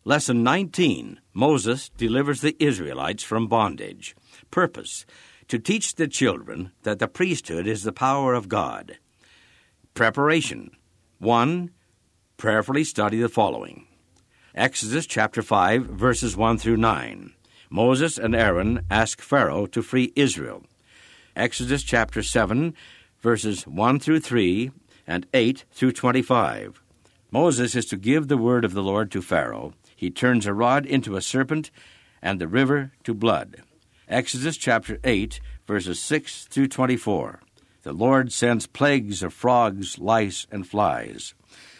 Lesson 19, Moses delivers the Israelites from bondage. Purpose, to teach the children that the priesthood is the power of God. Preparation. 1. Prayerfully study the following. Exodus chapter 5, verses 1 through 9. Moses and Aaron ask Pharaoh to free Israel. Exodus chapter 7, verses 1 through 3 and 8 through 25. Moses is to give the word of the Lord to Pharaoh. He turns a rod into a serpent and the river to blood. Exodus chapter 8, verses 6 through 24. The Lord sends plagues of frogs, lice, and flies.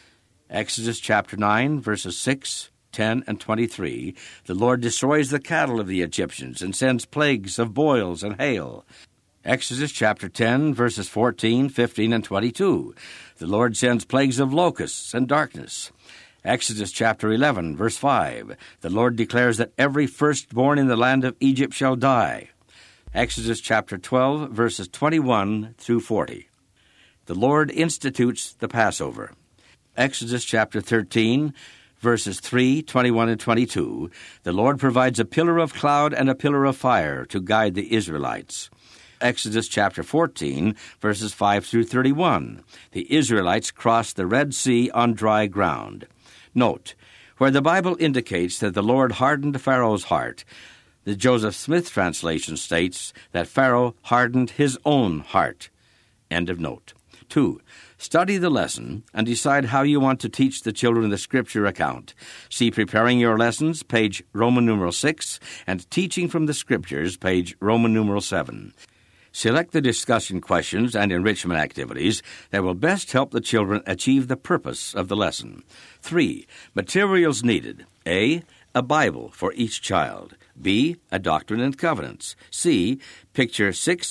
Exodus chapter 9, verses 6, 10, and 23. The Lord destroys the cattle of the Egyptians and sends plagues of boils and hail. Exodus chapter 10, verses 14, 15, and 22. The Lord sends plagues of locusts and darkness. Exodus chapter 11, verse 5. The Lord declares that every firstborn in the land of Egypt shall die. Exodus chapter 12, verses 21 through 40. The Lord institutes the Passover. Exodus chapter 13, verses 3, 21, and 22. The Lord provides a pillar of cloud and a pillar of fire to guide the Israelites. Exodus chapter 14, verses 5 through 31. The Israelites cross the Red Sea on dry ground. Note, where the Bible indicates that the Lord hardened Pharaoh's heart, the Joseph Smith translation states that Pharaoh hardened his own heart. End of note. 2. Study the lesson and decide how you want to teach the children the Scripture account. See Preparing Your Lessons, page Roman numeral 6, and Teaching from the Scriptures, page Roman numeral 7. Select the discussion questions and enrichment activities that will best help the children achieve the purpose of the lesson. 3. Materials needed. A. A Bible for each child. B. A Doctrine and Covenants. C. Picture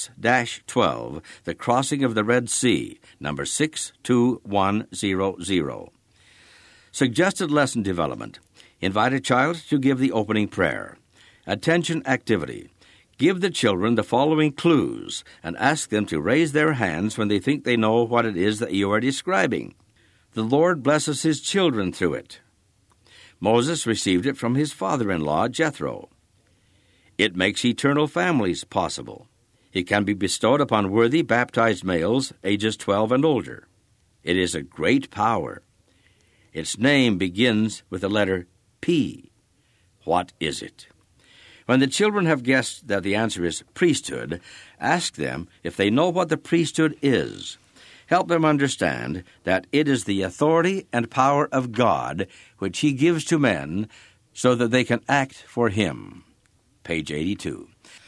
6-12, the crossing of the Red Sea, number 62100. Suggested lesson development. Invite a child to give the opening prayer. Attention activity. Give the children the following clues and ask them to raise their hands when they think they know what it is that you are describing. The Lord blesses his children through it. Moses received it from his father-in-law, Jethro. It makes eternal families possible. It can be bestowed upon worthy baptized males ages 12 and older. It is a great power. Its name begins with the letter P. What is it? When the children have guessed that the answer is priesthood, ask them if they know what the priesthood is. Help them understand that it is the authority and power of God which he gives to men so that they can act for him. Page 82.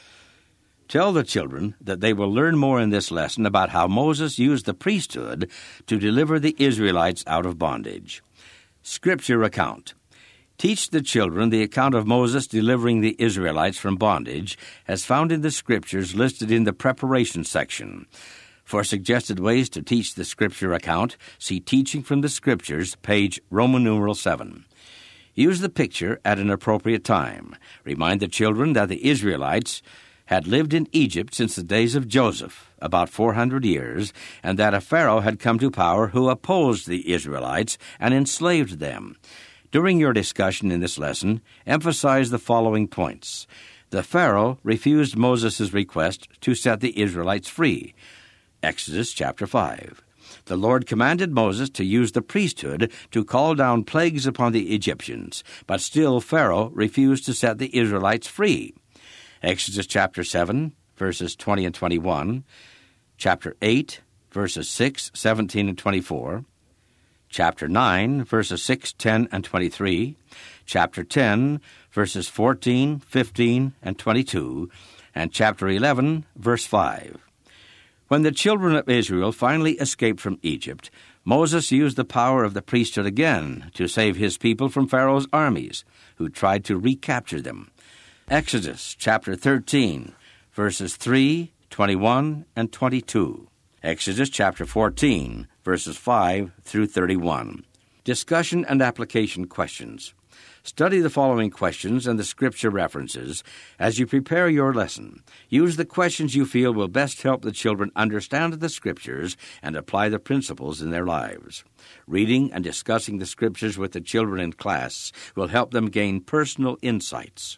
Tell the children that they will learn more in this lesson about how Moses used the priesthood to deliver the Israelites out of bondage. Scripture account. Teach the children the account of Moses delivering the Israelites from bondage as found in the Scriptures listed in the preparation section. For suggested ways to teach the Scripture account, see Teaching from the Scriptures, page Roman numeral 7. Use the picture at an appropriate time. Remind the children that the Israelites had lived in Egypt since the days of Joseph, about 400 years, and that a Pharaoh had come to power who opposed the Israelites and enslaved them. During your discussion in this lesson, emphasize the following points. The Pharaoh refused Moses' request to set the Israelites free. Exodus chapter 5. The Lord commanded Moses to use the priesthood to call down plagues upon the Egyptians, but still Pharaoh refused to set the Israelites free. Exodus chapter 7, verses 20 and 21, chapter 8, verses 6, 17, and 24, chapter 9, verses 6, 10, and 23, chapter 10, verses 14, 15, and 22, and chapter 11, verse 5. When the children of Israel finally escaped from Egypt, Moses used the power of the priesthood again to save his people from Pharaoh's armies, who tried to recapture them. Exodus chapter 13, verses 3, 21, and 22. Exodus chapter 14, verses 5 through 31. Discussion and application questions. Study the following questions and the scripture references as you prepare your lesson. Use the questions you feel will best help the children understand the scriptures and apply the principles in their lives. Reading and discussing the scriptures with the children in class will help them gain personal insights.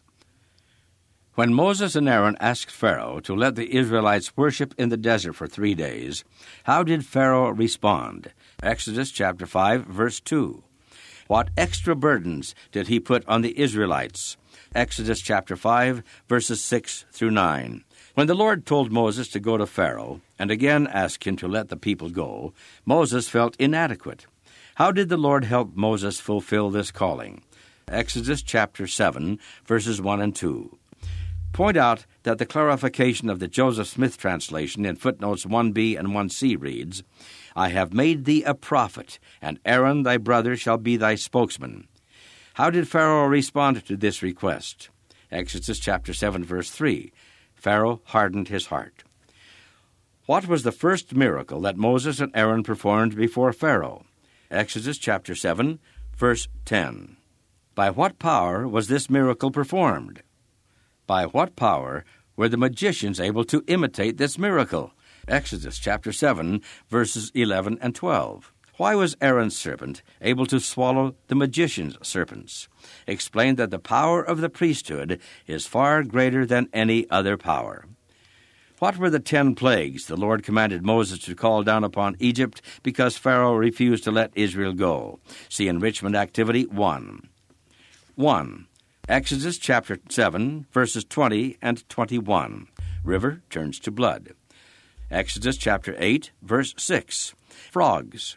When Moses and Aaron asked Pharaoh to let the Israelites worship in the desert for 3 days, how did Pharaoh respond? Exodus chapter 5, verse 2. What extra burdens did he put on the Israelites? Exodus chapter 5, verses 6 through 9. When the Lord told Moses to go to Pharaoh, and again asked him to let the people go, Moses felt inadequate. How did the Lord help Moses fulfill this calling? Exodus chapter 7, verses 1 and 2. Point out that the clarification of the Joseph Smith translation in footnotes 1b and 1c reads, I have made thee a prophet, and Aaron thy brother shall be thy spokesman. How did Pharaoh respond to this request? Exodus chapter 7, verse 3. Pharaoh hardened his heart. What was the first miracle that Moses and Aaron performed before Pharaoh? Exodus chapter 7, verse 10. By what power was this miracle performed? By what power were the magicians able to imitate this miracle? Exodus chapter 7, verses 11 and 12. Why was Aaron's serpent able to swallow the magician's serpents? Explain that the power of the priesthood is far greater than any other power. What were the 10 plagues the Lord commanded Moses to call down upon Egypt because Pharaoh refused to let Israel go? See Enrichment Activity 1. 1. Exodus chapter 7, verses 20 and 21. River turns to blood. Exodus chapter 8, verse 6. Frogs.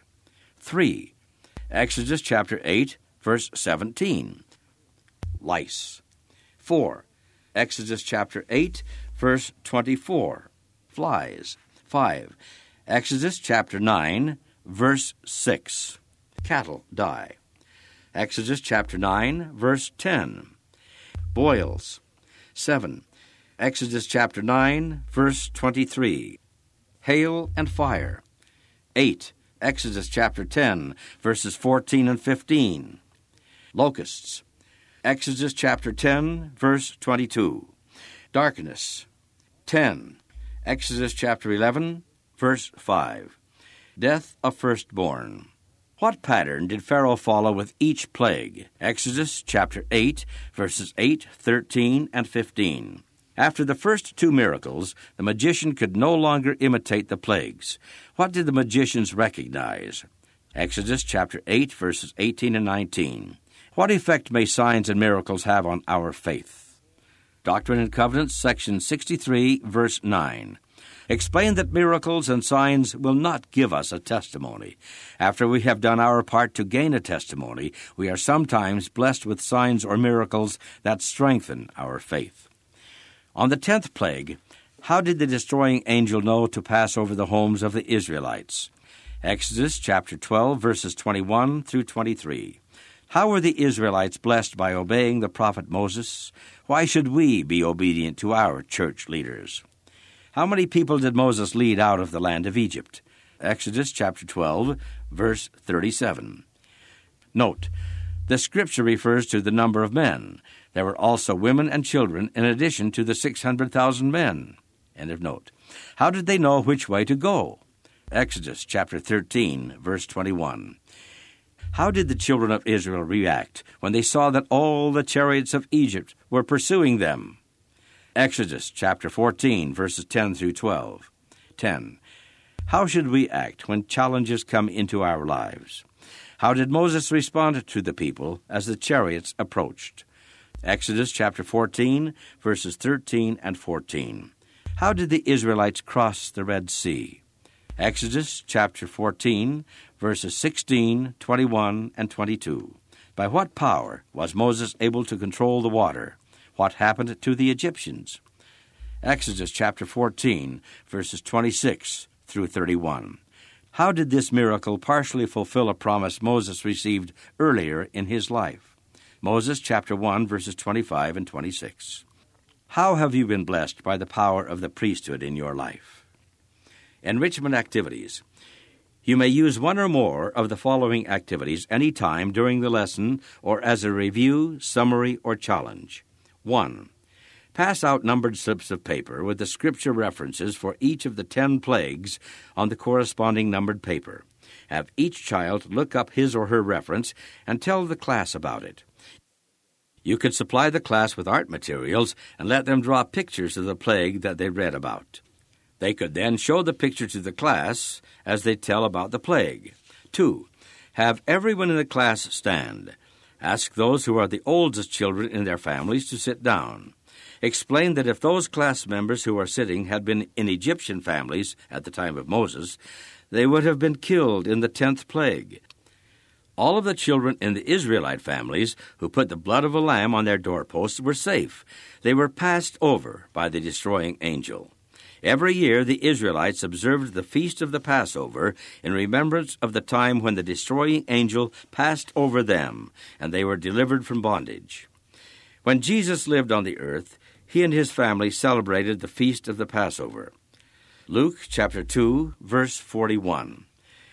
3. Exodus chapter 8, verse 17. Lice. 4. Exodus chapter 8, verse 24. Flies. 5. Exodus chapter 9, verse 6. Cattle die. Exodus chapter 9, verse 10. Boils. 7. Exodus chapter 9, verse 23. Hail and fire. 8. Exodus chapter 10, verses 14 and 15. Locusts. Exodus chapter 10, verse 22. Darkness. 10. Exodus chapter 11, verse 5. Death of firstborn. What pattern did Pharaoh follow with each plague? Exodus chapter 8, verses 8, 13, and 15. After the first 2 miracles, the magician could no longer imitate the plagues. What did the magicians recognize? Exodus chapter 8, verses 18 and 19. What effect may signs and miracles have on our faith? Doctrine and Covenants, section 63, verse 9. Explain that miracles and signs will not give us a testimony. After we have done our part to gain a testimony, we are sometimes blessed with signs or miracles that strengthen our faith. On the 10th plague, how did the destroying angel know to pass over the homes of the Israelites? Exodus chapter 12, verses 21 through 23. How were the Israelites blessed by obeying the prophet Moses? Why should we be obedient to our church leaders? How many people did Moses lead out of the land of Egypt? Exodus chapter 12, verse 37. Note, the scripture refers to the number of men. There were also women and children in addition to the 600,000 men. End of note. How did they know which way to go? Exodus chapter 13, verse 21. How did the children of Israel react when they saw that all the chariots of Egypt were pursuing them? Exodus chapter 14, verses 10 through 12. 10. How should we act when challenges come into our lives? How did Moses respond to the people as the chariots approached? Exodus chapter 14, verses 13 and 14. How did the Israelites cross the Red Sea? Exodus chapter 14, verses 16, 21, and 22. By what power was Moses able to control the water? What happened to the Egyptians? Exodus chapter 14, verses 26 through 31. How did this miracle partially fulfill a promise Moses received earlier in his life? Moses chapter 1, verses 25 and 26. How have you been blessed by the power of the priesthood in your life? Enrichment activities. You may use one or more of the following activities any time during the lesson or as a review, summary, or challenge. 1. Pass out numbered slips of paper with the scripture references for each of the 10 plagues on the corresponding numbered paper. Have each child look up his or her reference and tell the class about it. You could supply the class with art materials and let them draw pictures of the plague that they read about. They could then show the picture to the class as they tell about the plague. 2. Have everyone in the class stand. Ask those who are the oldest children in their families to sit down. Explain that if those class members who are sitting had been in Egyptian families at the time of Moses, they would have been killed in the 10th plague. All of the children in the Israelite families who put the blood of a lamb on their doorposts were safe. They were passed over by the destroying angel. Every year the Israelites observed the feast of the Passover in remembrance of the time when the destroying angel passed over them, and they were delivered from bondage. When Jesus lived on the earth, he and his family celebrated the feast of the Passover. Luke chapter 2, verse 41.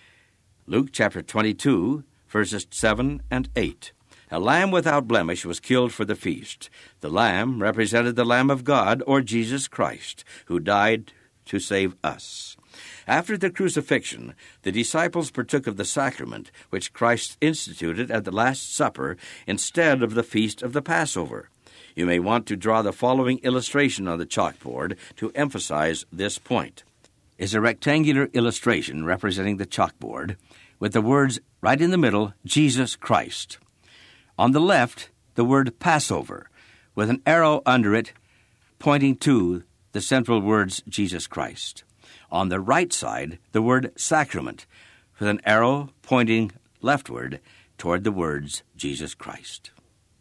Luke chapter 22, verses 7 and 8. A lamb without blemish was killed for the feast. The lamb represented the Lamb of God, or Jesus Christ, who died to save us. After the crucifixion, the disciples partook of the sacrament which Christ instituted at the Last Supper instead of the feast of the Passover. You may want to draw the following illustration on the chalkboard to emphasize this point. It's a rectangular illustration representing the chalkboard with the words right in the middle, Jesus Christ. On the left, the word Passover, with an arrow under it pointing to the central words Jesus Christ. On the right side, the word sacrament, with an arrow pointing leftward toward the words Jesus Christ.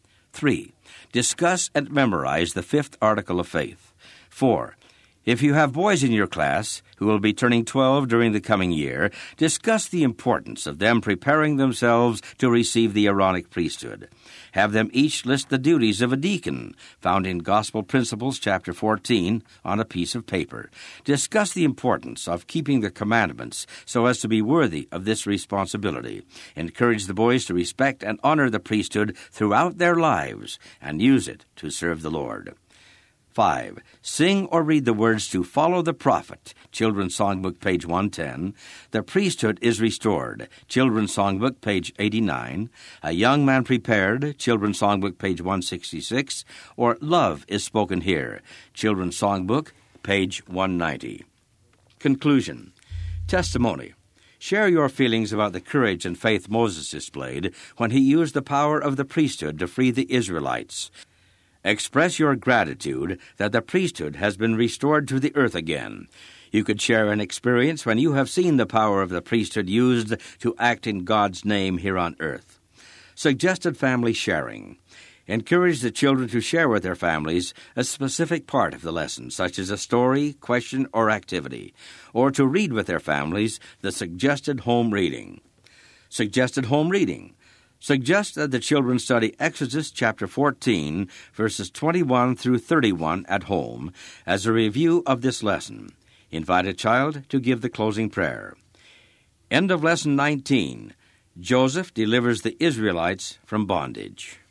3. Discuss and memorize the 5th article of faith. 4. If you have boys in your class who will be turning 12 during the coming year, discuss the importance of them preparing themselves to receive the Aaronic priesthood. Have them each list the duties of a deacon, found in Gospel Principles, chapter 14, on a piece of paper. Discuss the importance of keeping the commandments so as to be worthy of this responsibility. Encourage the boys to respect and honor the priesthood throughout their lives and use it to serve the Lord. 5. Sing or read the words to Follow the Prophet, Children's Songbook, page 110. The Priesthood is Restored, Children's Songbook, page 89. A Young Man Prepared, Children's Songbook, page 166. Or Love is Spoken Here, Children's Songbook, page 190. Conclusion. Testimony. Share your feelings about the courage and faith Moses displayed when he used the power of the priesthood to free the Israelites. Express your gratitude that the priesthood has been restored to the earth again. You could share an experience when you have seen the power of the priesthood used to act in God's name here on earth. Suggested family sharing. Encourage the children to share with their families a specific part of the lesson, such as a story, question, or activity, or to read with their families the suggested home reading. Suggested home reading. Suggest that the children study Exodus chapter 14, verses 21 through 31 at home as a review of this lesson. Invite a child to give the closing prayer. End of Lesson 19. Joseph delivers the Israelites from bondage.